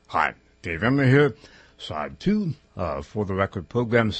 Hi, Dave Emmer here, side 2 For the Record program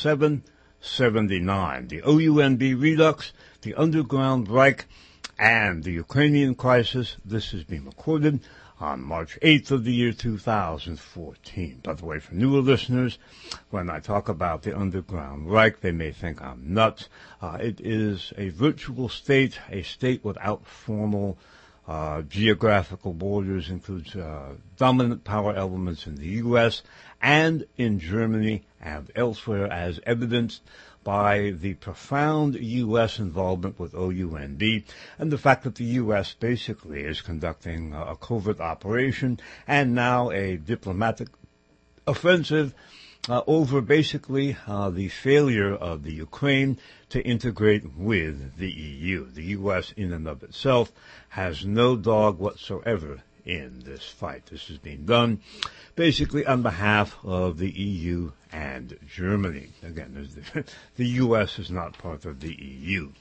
779, the OUNB Redux, the Underground Reich, and the Ukrainian crisis. This has been recorded on March 8th of the year 2014. By the way, for newer listeners, when I talk about the Underground Reich, they may think I'm nuts. It is a virtual state, a state without formal geographical borders, includes dominant power elements in the U.S. and in Germany and elsewhere, as evidenced by the profound U.S. involvement with OUNB and the fact that the U.S. basically is conducting a covert operation and now a diplomatic offensive over basically the failure of the Ukraine to integrate with the EU. The U.S. in and of itself has no dog whatsoever in this fight. This is being done basically on behalf of the EU and Germany. Again, the U.S. is not part of the EU.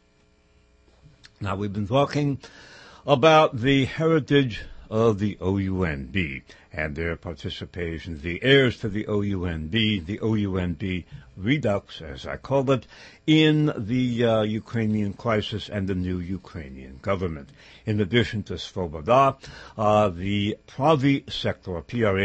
Now, we've been talking about the heritage of the OUNB and their participation, the heirs to the OUNB Redux, as I call it, in the Ukrainian crisis and the new Ukrainian government. In addition to Svoboda, the Pravy sector,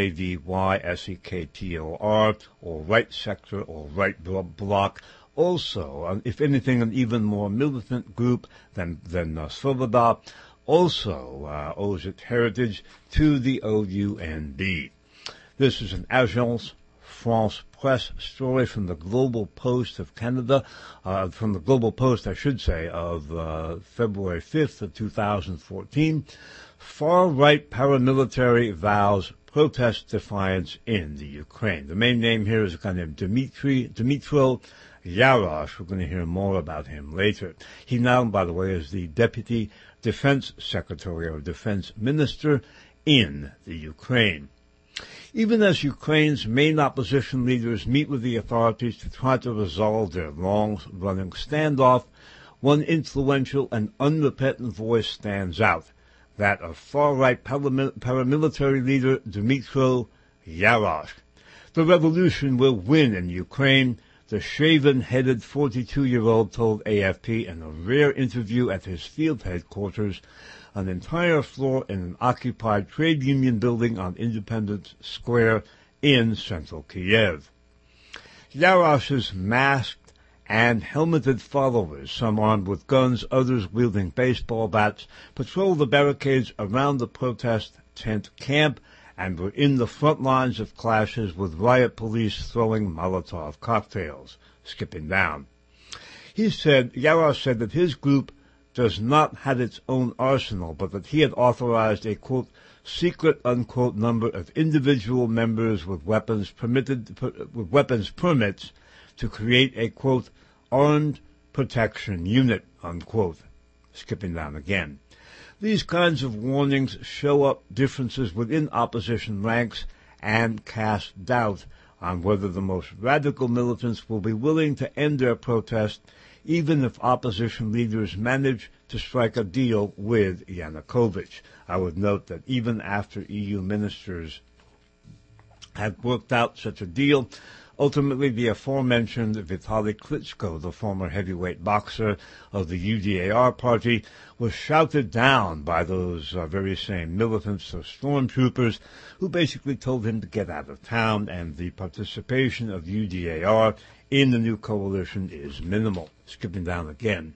P-R-A-V-Y-S-E-K-T-O-R, or right sector or right bloc, also, if anything, an even more militant group than Svoboda, also owes its heritage to the OUNB. This is an Agence France Presse story from the Global Post of Canada, from the Global Post, I should say, of February 5th of 2014. Far-right paramilitary vows protest defiance in the Ukraine. The main name here is a guy named Dmytro Yarosh. We're going to hear more about him later. He now, by the way, is the Deputy Defense Secretary or Defense Minister in the Ukraine. Even as Ukraine's main opposition leaders meet with the authorities to try to resolve their long-running standoff, one influential and unrepentant voice stands out, that of far-right paramilitary leader Dmytro Yarosh. The revolution will win in Ukraine, the shaven-headed 42-year-old told AFP in a rare interview at his field headquarters, an entire floor in an occupied trade union building on Independence Square in central Kiev. Yarosh's masked and helmeted followers, some armed with guns, others wielding baseball bats, patrol the barricades around the protest tent camp and were in the front lines of clashes with riot police throwing Molotov cocktails. Skipping down. Yarosh said that his group does not have its own arsenal, but that he had authorized a, quote, secret, unquote, number of individual members with weapons permits to create a, quote, armed protection unit, unquote. Skipping down again. These kinds of warnings show up differences within opposition ranks and cast doubt on whether the most radical militants will be willing to end their protest even if opposition leaders manage to strike a deal with Yanukovych. I would note that even after EU ministers had worked out such a deal, ultimately the aforementioned Vitaly Klitschko, the former heavyweight boxer of the UDAR party, was shouted down by those very same militants, those stormtroopers, who basically told him to get out of town, and the participation of UDAR in the new coalition is minimal. Skipping down again.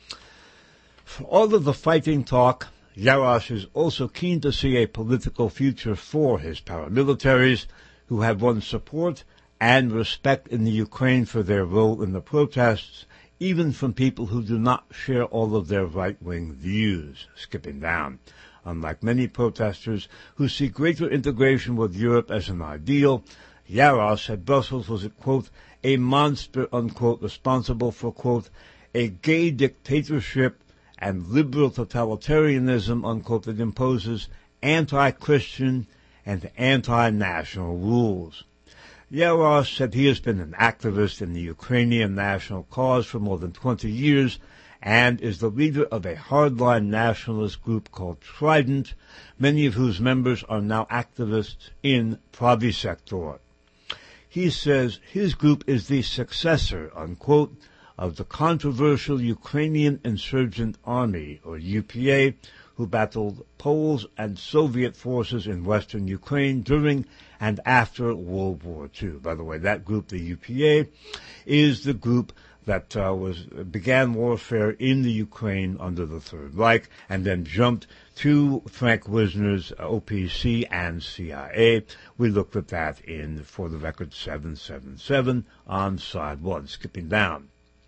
For all of the fighting talk, Yarosh is also keen to see a political future for his paramilitaries, who have won support and respect in the Ukraine for their role in the protests, even from people who do not share all of their right-wing views. Skipping down. Unlike many protesters who see greater integration with Europe as an ideal, Yarosh said Brussels was, quote, a monster, unquote, responsible for, quote, a gay dictatorship and liberal totalitarianism, unquote, that imposes anti-Christian and anti-national rules. Yarosh said he has been an activist in the Ukrainian national cause for more than 20 years and is the leader of a hardline nationalist group called Trident, many of whose members are now activists in Pravi Sector. He says his group is the successor, unquote, of the controversial Ukrainian Insurgent Army, or UPA, who battled Poles and Soviet forces in western Ukraine during and after World War II. By the way, that group, the UPA, is the group that began warfare in the Ukraine under the Third Reich and then jumped to Frank Wisner's OPC and CIA. We looked at that in For the Record 777 on side 1, skipping down.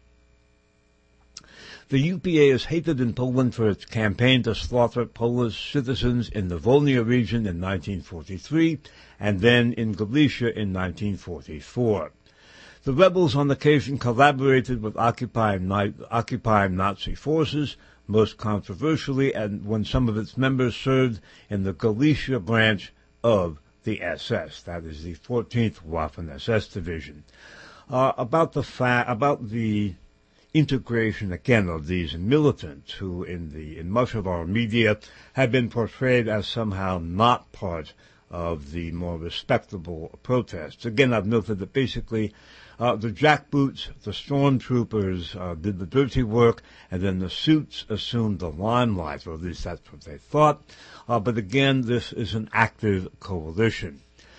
The UPA is hated in Poland for its campaign to slaughter Polish citizens in the Volhynia region in 1943 and then in Galicia in 1944. The rebels on occasion collaborated with occupying Nazi forces, most controversially and when some of its members served in the Galicia branch of the SS, that is the 14th Waffen-SS Division. About the integration again of these militants who in much of our media have been portrayed as somehow not part of the more respectable protests. Again, I've noted that basically the jackboots, the stormtroopers did the dirty work, and then the suits assumed the limelight, or at least that's what they thought. But again, this is an active coalition.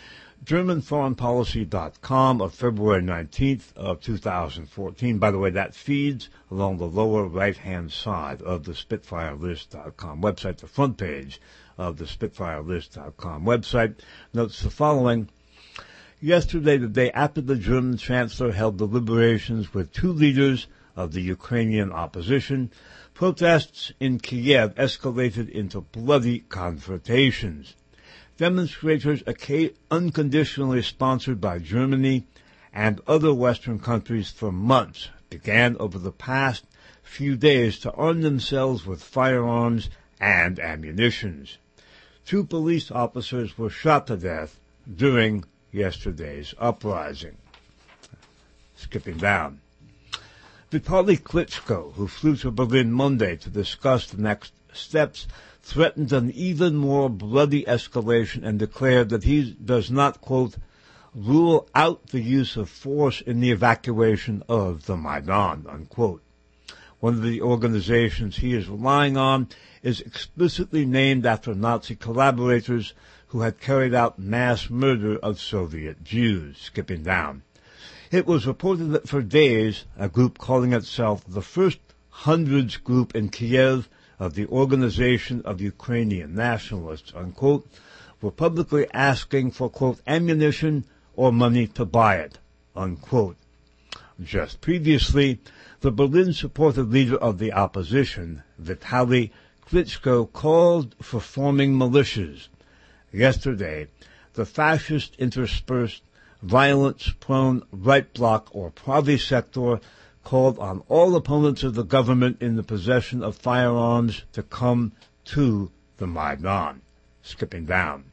GermanForeignPolicy.com of February 19th of 2014. By the way, that feeds along the lower right-hand side of the SpitfireList.com website, the front page of the SpitfireList.com website. Notes the following. Yesterday, the day after the German Chancellor held deliberations with two leaders of the Ukrainian opposition, protests in Kiev escalated into bloody confrontations. Demonstrators unconditionally sponsored by Germany and other Western countries for months began over the past few days to arm themselves with firearms and ammunitions. Two police officers were shot to death during yesterday's uprising. Skipping down. Vitaly Klitschko, who flew to Berlin Monday to discuss the next steps, threatened an even more bloody escalation and declared that he does not, quote, rule out the use of force in the evacuation of the Maidan, unquote. One of the organizations he is relying on is explicitly named after Nazi collaborators who had carried out mass murder of Soviet Jews. Skipping down. It was reported that for days, a group calling itself the First Hundreds Group in Kiev of the Organization of Ukrainian Nationalists, unquote, were publicly asking for, quote, ammunition or money to buy it, unquote. Just previously, the Berlin-supported leader of the opposition, Vitaly Klitschko, called for forming militias. Yesterday, the fascist interspersed, violence-prone right bloc or Pravi Sector called on all opponents of the government in the possession of firearms to come to the Maidan. Skipping down.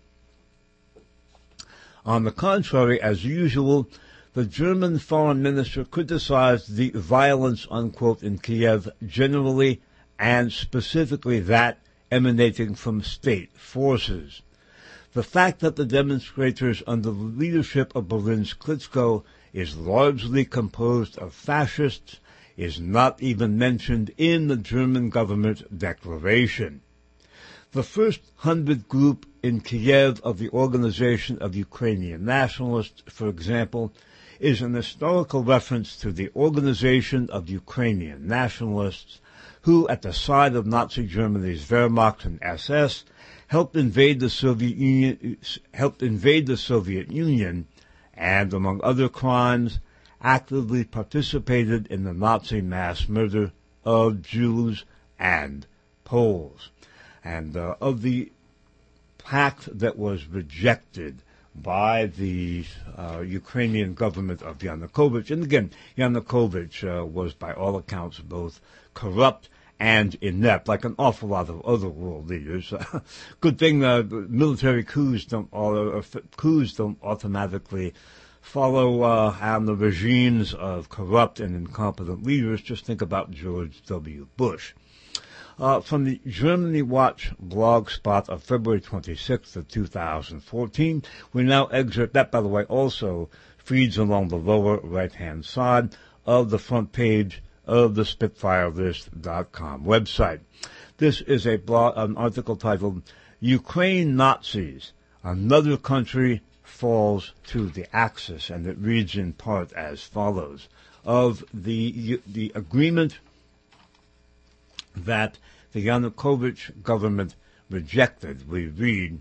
On the contrary, as usual, the German foreign minister criticized the violence, unquote, in Kiev generally and specifically that emanating from state forces. The fact that the demonstrators under the leadership of Berlin's Klitschko is largely composed of fascists is not even mentioned in the German government declaration. The First 100 Group in Kiev of the Organization of Ukrainian Nationalists, for example, is an historical reference to the Organization of Ukrainian Nationalists, who, at the side of Nazi Germany's Wehrmacht and SS, helped invade the Soviet Union, and, among other crimes, actively participated in the Nazi mass murder of Jews and Poles. And of the pact that was rejected by the Ukrainian government of Yanukovych, and again, Yanukovych was by all accounts both corrupt and inept, like an awful lot of other world leaders. Good thing military coups don't automatically follow on the regimes of corrupt and incompetent leaders. Just think about George W. Bush. From the Germany Watch blog spot of February 26th of 2014, we now excerpt that, by the way, also feeds along the lower right-hand side of the front page of the SpitfireList.com website. This is an article titled, Ukraine Nazis, Another Country Falls to the Axis, and it reads in part as follows. Of the agreement that the Yanukovych government rejected, we read,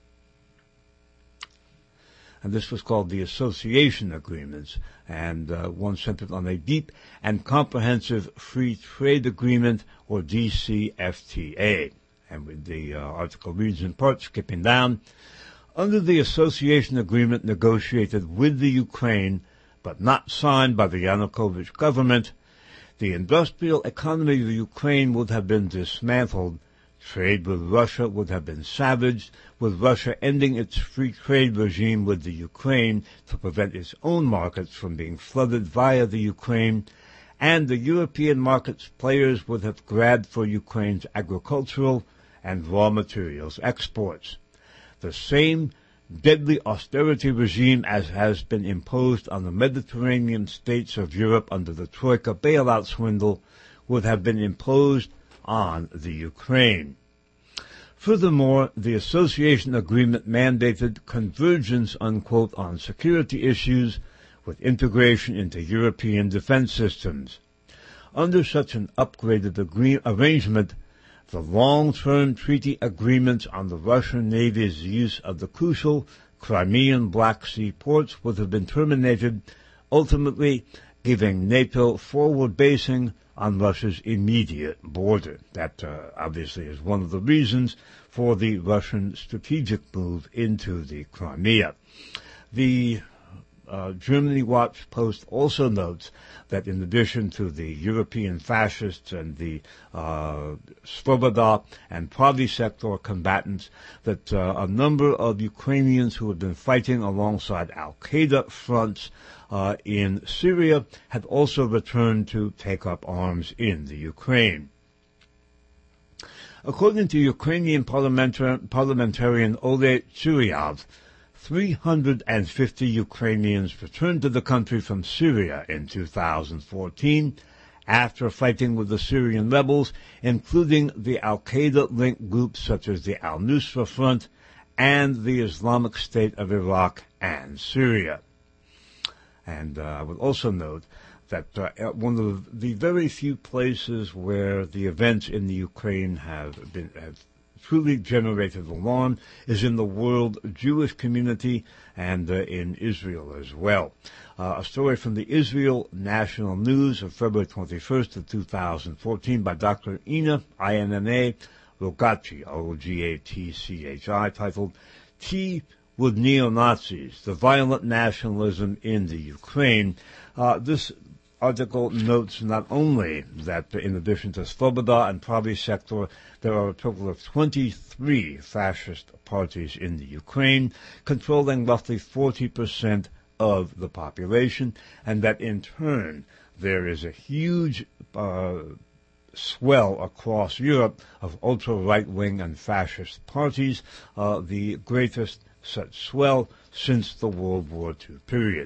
and this was called the Association Agreements, and one centered on a deep and comprehensive free trade agreement, or DCFTA. And the article reads in part, skipping down, under the association agreement negotiated with the Ukraine, but not signed by the Yanukovych government, the industrial economy of Ukraine would have been dismantled, trade with Russia would have been savaged, with Russia ending its free trade regime with the Ukraine to prevent its own markets from being flooded via the Ukraine, and the European markets players would have grabbed for Ukraine's agricultural and raw materials exports. The same deadly austerity regime as has been imposed on the Mediterranean states of Europe under the Troika bailout swindle would have been imposed on the Ukraine. Furthermore, the association agreement mandated convergence, unquote, on security issues with integration into European defense systems. Under such an upgraded arrangement, the long-term treaty agreements on the Russian Navy's use of the crucial Crimean Black Sea ports would have been terminated, ultimately giving NATO forward basing on Russia's immediate border. That obviously is one of the reasons for the Russian strategic move into the Crimea. The Germany Watch Post also notes that in addition to the European fascists and the Svoboda and Pravy sector combatants, that a number of Ukrainians who had been fighting alongside Al-Qaeda fronts in Syria had also returned to take up arms in the Ukraine. According to Ukrainian parliamentarian Oleh Churyov, 350 Ukrainians returned to the country from Syria in 2014 after fighting with the Syrian rebels, including the Al-Qaeda-linked groups such as the Al-Nusra Front and the Islamic State of Iraq and Syria. And I would also note that one of the very few places where the events in the Ukraine have truly generated alarm is in the world Jewish community and in Israel as well. A story from the Israel National News of February 21st of 2014 by Dr. Ina, I-N-N-A, Rogatchi, O-G-A-T-C-H-I, titled Tea with Neo-Nazis, the Violent Nationalism in the Ukraine. This article notes not only that in addition to Svoboda and Pravy sector, there are a total of 23 fascist parties in the Ukraine, controlling roughly 40% of the population, and that in turn there is a huge swell across Europe of ultra-right-wing and fascist parties, the greatest such swell since the World War II period.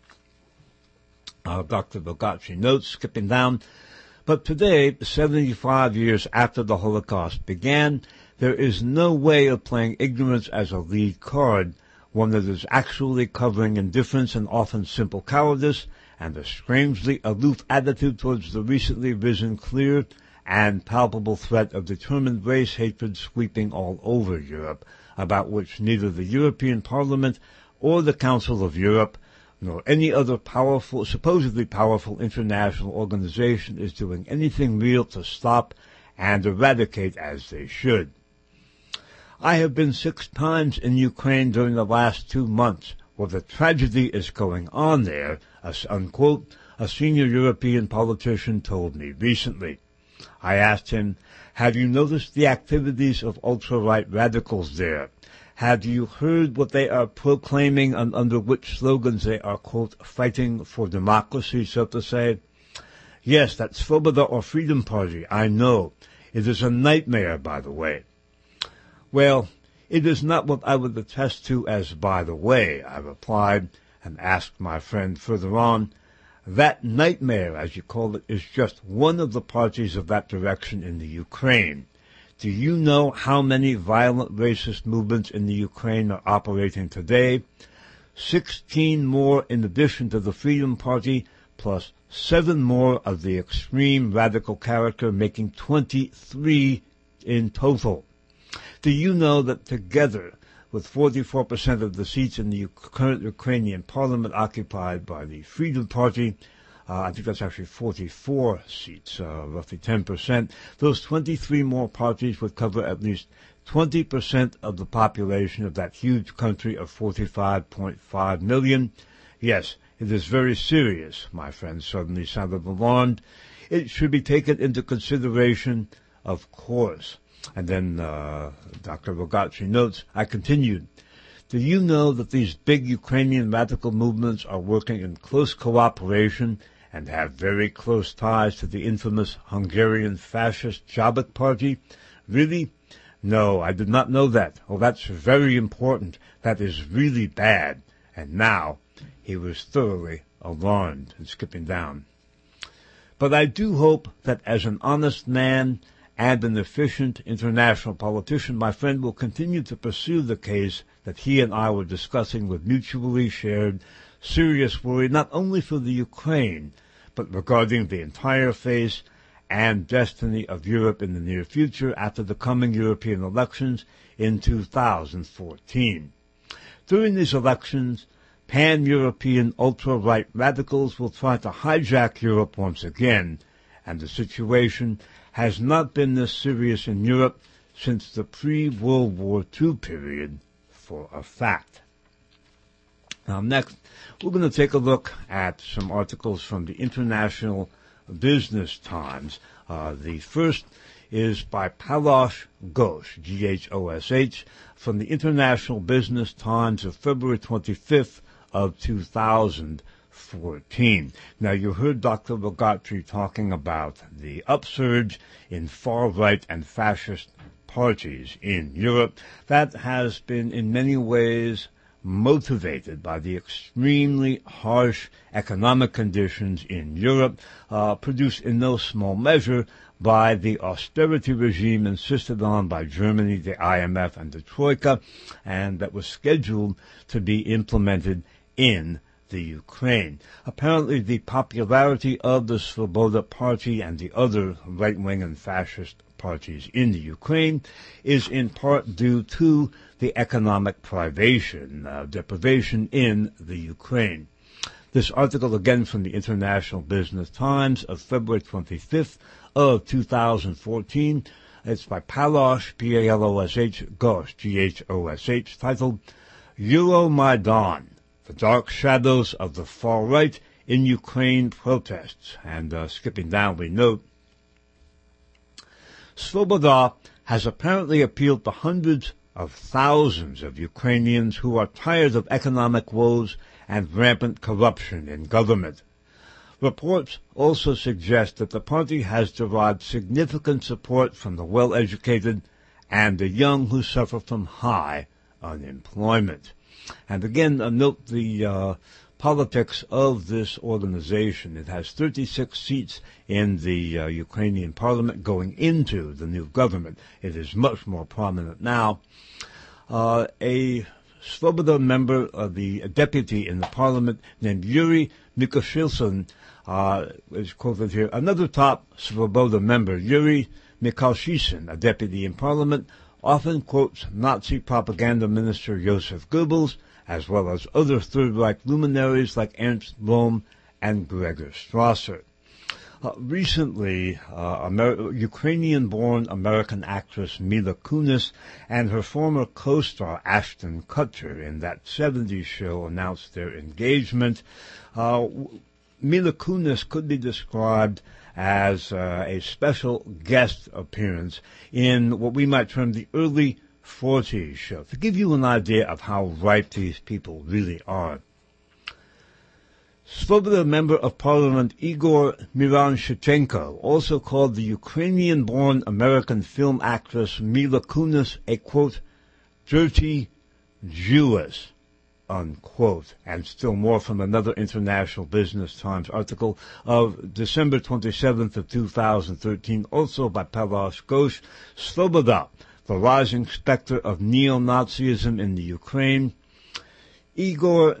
Dr. Bogacci notes, skipping down, but today, 75 years after the Holocaust began, there is no way of playing ignorance as a lead card, one that is actually covering indifference and often simple cowardice, and a strangely aloof attitude towards the recently risen clear and palpable threat of determined race hatred sweeping all over Europe, about which neither the European Parliament or the Council of Europe nor any other supposedly powerful international organization is doing anything real to stop and eradicate as they should. I have been 6 times in Ukraine during the last 2 months where the tragedy is going on there, unquote, a senior European politician told me recently. I asked him, have you noticed the activities of ultra-right radicals there? Have you heard what they are proclaiming and under which slogans they are, quote, fighting for democracy, so to say? Yes, that's Svoboda or Freedom Party, I know. It is a nightmare, by the way. Well, it is not what I would attest to as by the way, I replied, and asked my friend further on. That nightmare, as you call it, is just one of the parties of that direction in the Ukraine. Do you know how many violent racist movements in the Ukraine are operating today? 16 more in addition to the Freedom Party, plus 7 more of the extreme radical character, making 23 in total. Do you know that together, with 44% of the seats in the current Ukrainian parliament occupied by the Freedom Party, I think that's actually 44 seats, roughly 10%. Those 23 more parties would cover at least 20% of the population of that huge country of 45.5 million. Yes, it is very serious, my friend suddenly sounded alarmed. It should be taken into consideration, of course. And then Dr. Rogatchi notes, I continued, do you know that these big Ukrainian radical movements are working in close cooperation and have very close ties to the infamous Hungarian fascist Jobbik Party? Really? No, I did not know that. Oh, that's very important. That is really bad. And now he was thoroughly alarmed and skipping down. But I do hope that as an honest man and an efficient international politician, my friend will continue to pursue the case that he and I were discussing with mutually shared serious worry, not only for the Ukraine, but regarding the entire face and destiny of Europe in the near future after the coming European elections in 2014. During these elections, pan-European ultra-right radicals will try to hijack Europe once again, and the situation has not been this serious in Europe since the pre-World War II period, for a fact. Now next, we're going to take a look at some articles from the International Business Times. The first is by Palash Ghosh, G-H-O-S-H, from the International Business Times of February 25th of 2014. Now, you heard Dr. Rogatchi talking about the upsurge in far-right and fascist parties in Europe. That has been in many ways motivated by the extremely harsh economic conditions in Europe, produced in no small measure by the austerity regime insisted on by Germany, the IMF, and the Troika, and that was scheduled to be implemented in the Ukraine. Apparently, the popularity of the Svoboda Party and the other right-wing and fascist parties in the Ukraine is in part due to the economic deprivation in the Ukraine. This article, again from the International Business Times of February 25th of 2014, it's by Palosh, P-A-L-O-S-H, Ghosh, G-H-O-S-H, titled Euromaidan, the Dark Shadows of the Far Right in Ukraine Protests. And skipping down, we note, Svoboda has apparently appealed to hundreds of thousands of Ukrainians who are tired of economic woes and rampant corruption in government. Reports also suggest that the party has derived significant support from the well-educated and the young who suffer from high unemployment. And again, note the politics of this organization. It has 36 seats in the Ukrainian parliament going into the new government. It is much more prominent now. A Svoboda member, the deputy in the parliament named Yuri Mikoshilson, is quoted here. Another top Svoboda member, Yuri Mikalshisin, a deputy in parliament, often quotes Nazi propaganda minister Joseph Goebbels, as well as other Third Reich luminaries like Ernst Röhm and Gregor Strasser. Recently, Ukrainian-born American actress Mila Kunis and her former co-star Ashton Kutcher in that 70s show announced their engagement. Mila Kunis could be described as a special guest appearance in what we might term the early show, to give you an idea of how right these people really are. Svoboda member of parliament Igor Miranshchenko also called the Ukrainian-born American film actress Mila Kunis a, quote, dirty Jewess, unquote, and still more from another International Business Times article of December 27th of 2013, also by Parash Ghosh. Svoboda, the rising specter of neo-Nazism in the Ukraine. Igor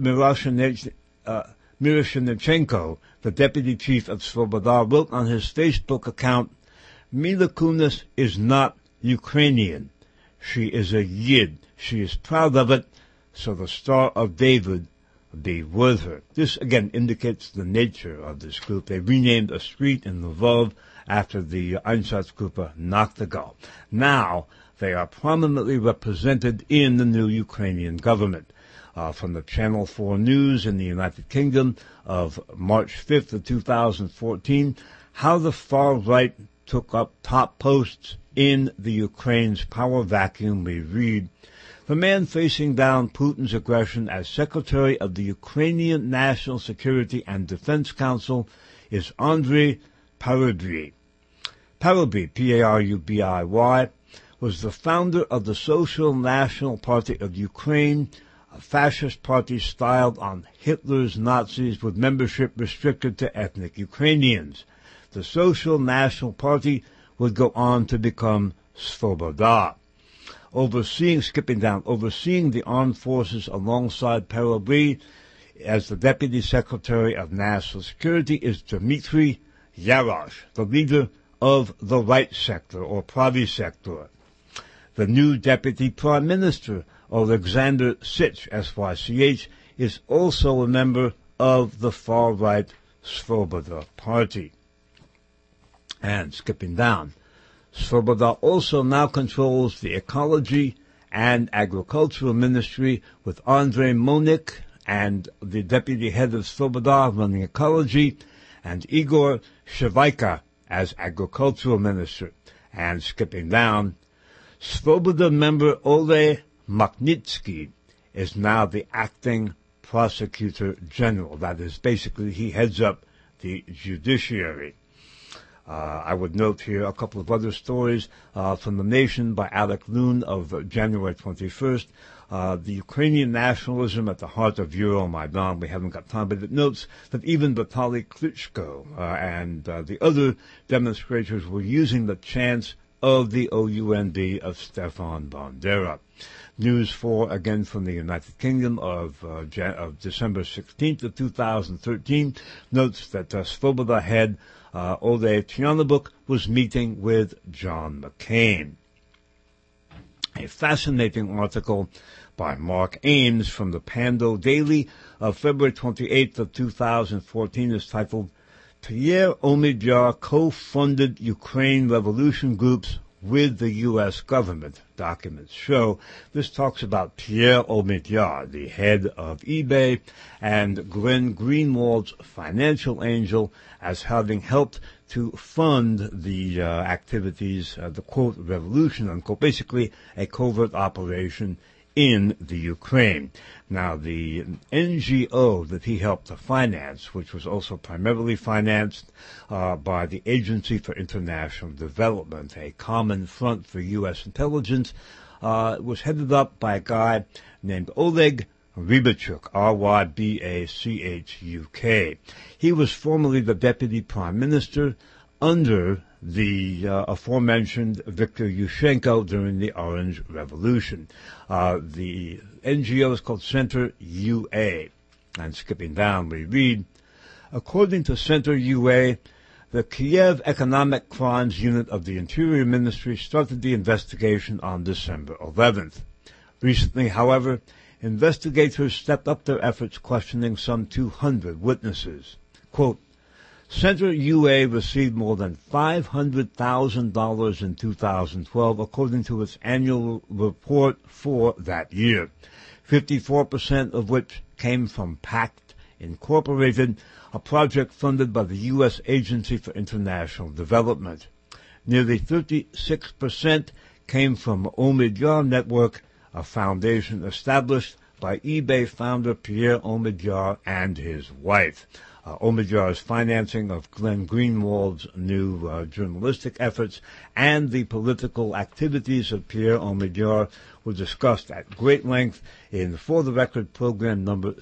Miranshchenko, the deputy chief of Svoboda, wrote on his Facebook account, Mila Kunis is not Ukrainian. She is a Yid. She is proud of it, so the Star of David be with her. This again indicates the nature of this group. They renamed a street in Lvov after the Einsatzgruppe Nachtigall. Now they are prominently represented in the new Ukrainian government. From the Channel 4 News in the United Kingdom of March 5th of 2014, how the far right took up top posts in the Ukraine's power vacuum, we read, the man facing down Putin's aggression as Secretary of the Ukrainian National Security and Defense Council is Andrei Parubiy. Parubiy, P-A-R-U-B-I-Y, was the founder of the Social National Party of Ukraine, a fascist party styled on Hitler's Nazis with membership restricted to ethnic Ukrainians. The Social National Party would go on to become Svoboda. Overseeing the armed forces alongside Parubiy as the Deputy Secretary of National Security is Dmitry Yarosh, the leader of the right sector, or Pravy sector. The new Deputy Prime Minister, Alexander Sich, S-Y-C-H, is also a member of the far-right Svoboda Party. And skipping down, Svoboda also now controls the Ecology and Agricultural Ministry with Andrei Monik and the deputy head of Svoboda running Ecology, and Igor Shevaika as Agricultural Minister. And skipping down, Svoboda member Ole Magnitsky is now the acting prosecutor general. That is, basically, he heads up the judiciary. I would note here a couple of other stories from The Nation by Alec Loon of January 21st. The Ukrainian nationalism at the heart of Euromaidan. We haven't got time, but it notes that even Vitaly Klitschko and the other demonstrators were using the chants of the OUNB of Stefan Bandera. News 4, again from the United Kingdom of December 16th of 2013, notes that Svoboda head Ole Tyanabuk was meeting with John McCain. A fascinating article by Mark Ames from the Pando Daily of February 28th of 2014 is titled, Pierre Omidyar co-funded Ukraine revolution groups with the U.S. government, documents show. This talks about Pierre Omidyar, the head of eBay, and Glenn Greenwald's financial angel, as having helped to fund the activities, the quote, revolution, unquote, basically a covert operation in the Ukraine. Now, the NGO that he helped to finance, which was also primarily financed by the Agency for International Development, a common front for U.S. intelligence, was headed up by a guy named Oleg Rybachuk, R-Y-B-A-C-H-U-K. He was formerly the Deputy Prime Minister under the aforementioned Viktor Yushchenko during the Orange Revolution. The NGO is called Center UA. And skipping down, we read, according to Center UA, the Kiev Economic Crimes Unit of the Interior Ministry started the investigation on December 11th. Recently, however, investigators stepped up their efforts, questioning some 200 witnesses. Quote, Center UA received more than $500,000 in 2012, according to its annual report for that year, 54% of which came from PACT Incorporated, a project funded by the U.S. Agency for International Development. Nearly 36% came from Omidyar Network, a foundation established by eBay founder Pierre Omidyar and his wife. Omidyar's financing of Glenn Greenwald's new journalistic efforts and the political activities of Pierre Omidyar were discussed at great length in For the Record program number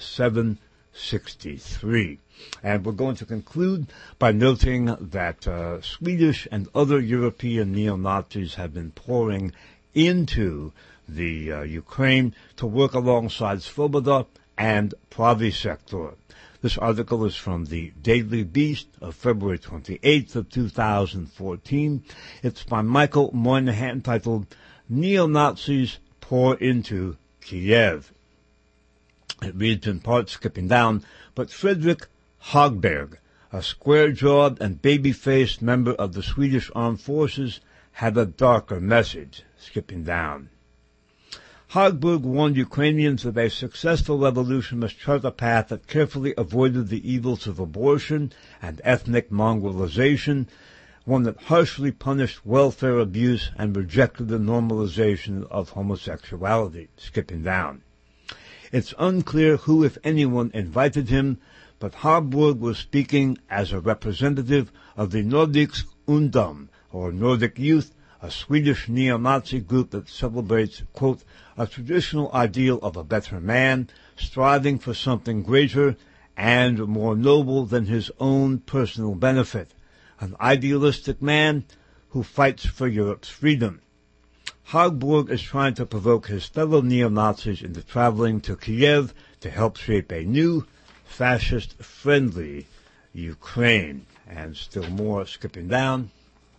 763. And we're going to conclude by noting that Swedish and other European neo-Nazis have been pouring into the Ukraine to work alongside Svoboda and Pravy Sector. This article is from the Daily Beast of February 28th of 2014. It's by Michael Moynihan, titled Neo-Nazis Pour into Kiev. It reads in part, skipping down, but Fredrik Hagberg, a square-jawed and baby-faced member of the Swedish Armed Forces, had a darker message, skipping down. Hagberg warned Ukrainians that a successful revolution must chart a path that carefully avoided the evils of abortion and ethnic mongrelization, one that harshly punished welfare abuse and rejected the normalization of homosexuality, skipping down. It's unclear who, if anyone, invited him, but Hagberg was speaking as a representative of the Nordisk Ungdom, or Nordic Youth, a Swedish neo-Nazi group that celebrates, quote, a traditional ideal of a better man, striving for something greater and more noble than his own personal benefit, an idealistic man who fights for Europe's freedom. Hagberg is trying to provoke his fellow neo-Nazis into traveling to Kiev to help shape a new, fascist-friendly Ukraine. And still more, skipping down.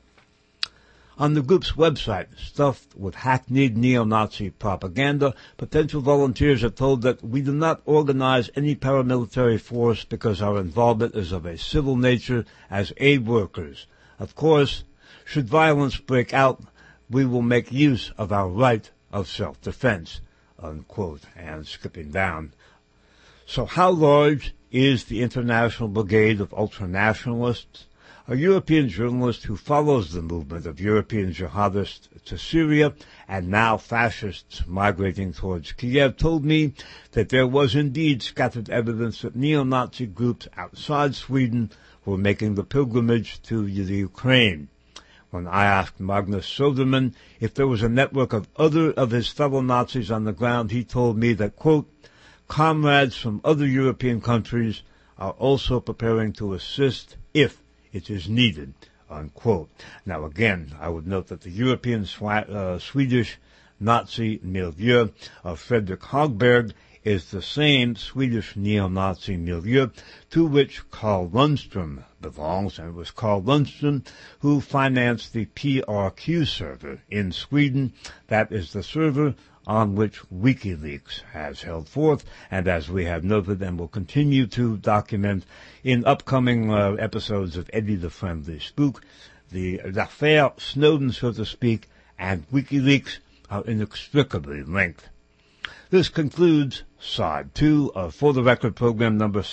On the group's website, stuffed with hackneyed neo-Nazi propaganda, potential volunteers are told that we do not organize any paramilitary force because our involvement is of a civil nature as aid workers. Of course, should violence break out, we will make use of our right of self-defense, unquote, and skipping down. So how large is the International Brigade of Ultranationalists? A European journalist who follows the movement of European jihadists to Syria and now fascists migrating towards Kiev told me that there was indeed scattered evidence that neo-Nazi groups outside Sweden were making the pilgrimage to the Ukraine. When I asked Magnus Soderman if there was a network of other of his fellow Nazis on the ground, he told me that, quote, comrades from other European countries are also preparing to assist if it is needed, unquote. Now again, I would note that the European Swedish Nazi milieu of Fredrik Hagberg is the same Swedish neo-Nazi milieu to which Carl Lundström belongs, and it was Carl Lundström who financed the PRQ server in Sweden. That is the server on which WikiLeaks has held forth, and as we have noted and will continue to document in upcoming episodes of Eddie the Friendly Spook, the affair Snowden, so to speak, and WikiLeaks are inextricably linked. This concludes Side 2 of For the Record program number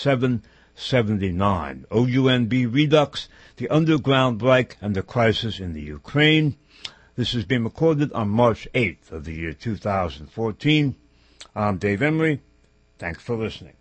779, OUNB Redux, the Underground Reich and the Crisis in the Ukraine. This has been recorded on March 8th of the year 2014. I'm Dave Emery. Thanks for listening.